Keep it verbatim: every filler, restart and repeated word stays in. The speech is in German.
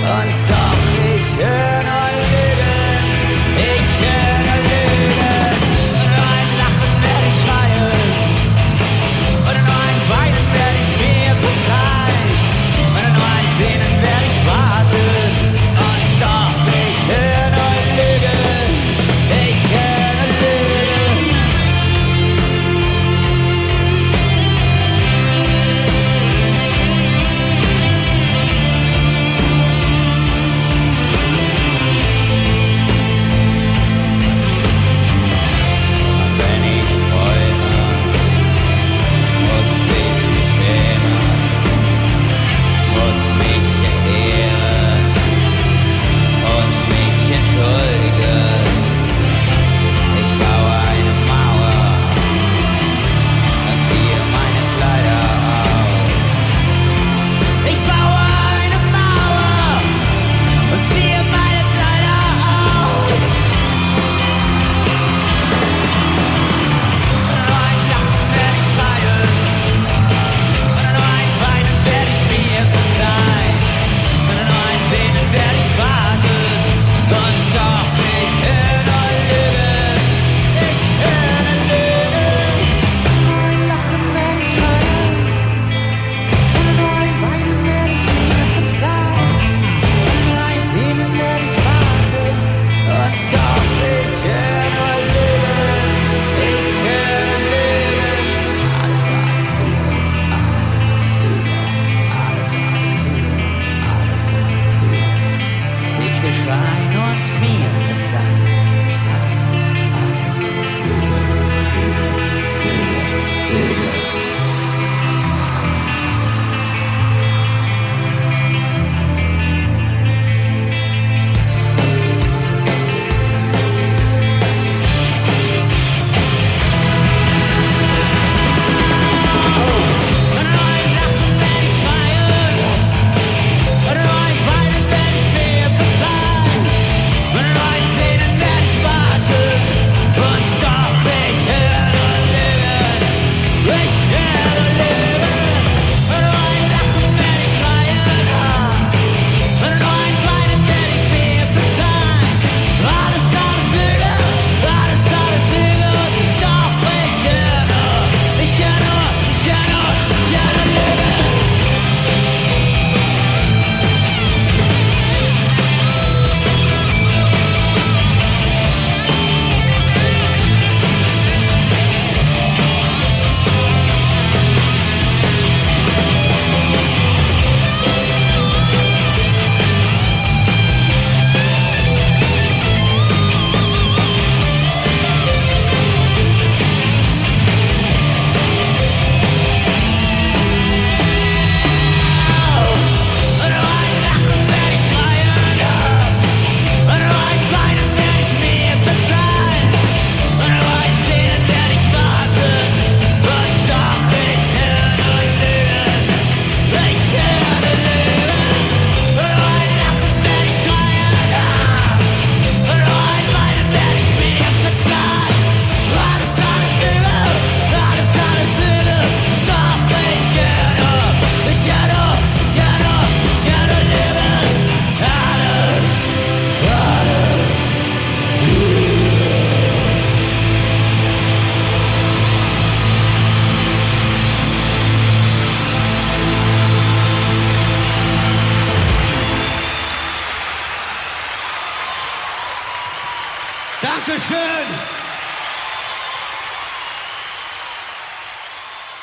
Und doch, ich höre nur Lügen, ich höre nur Lügen. Und nur ein Lachen werde ich schreien, und nur ein Weinen werde ich mir verzeihen, und nur ein Sehnen werde ich warten. Und doch, ich höre nur Lügen, ich höre nur Lügen. Wenn ich träume, muss ich mich schämen, muss mich erkehren und mich entschuldigen. Ich baue eine Mauer und ziehe meine Kleider aus. Ich baue eine Mauer und ziehe meine Kleider aus. Und nur ein Lachen werde ich schreien, und nur ein Weinen werde ich mir verzeihen, und nur ein Sehnen werde ich warten. Und doch, ich höre nur Lügen, ich höre nur Lügen. Nur ein Lachen werde ich schreien, und nur ein Weinen werde ich mir verzeihen, und nur ein Sehnen werde ich warten. Und doch, ich höre nur Lügen, ich höre nur Lügen. Alles, alles Lügen, alles, alles Lügen, alles, alles Lügen, alles, alles Lügen. Ich will schreien und mir verzeihen. Alles, alles Lügen, Lügen, Lügen, Lügen. Und nur ein Lachen werde ich schreien, und nur ein Weinen werde ich mir verzeihen, und nur ein Sehnen werde ich warten. Und doch, ich höre nur Lügen, ich höre nur Lügen. Und nur ein Lachen werde ich schreien, und nur ein Weinen werde ich mir verzeihen. Alles, alles Lügen, alles, alles Lügen. Und doch, ich höre nur, ich höre nur, ich höre nur, ich höre nur Lügen. Und nur ein Lachen werde ich schreien, und nur ein Weinen werde ich mir verzeihen, und nur ein Sehnen werde ich warten. Und doch, ich höre nur Lügen, ich höre nur Lügen. Und nur ein Lachen werde ich schreien, und nur ein Weinen werde ich mir verzeihen. Alles, alles Lügen, alles, alles Lügen. Doch, ich höre nur, ich höre nur, ich höre nur, ich höre nur Lügen. Alles, alles Dankeschön!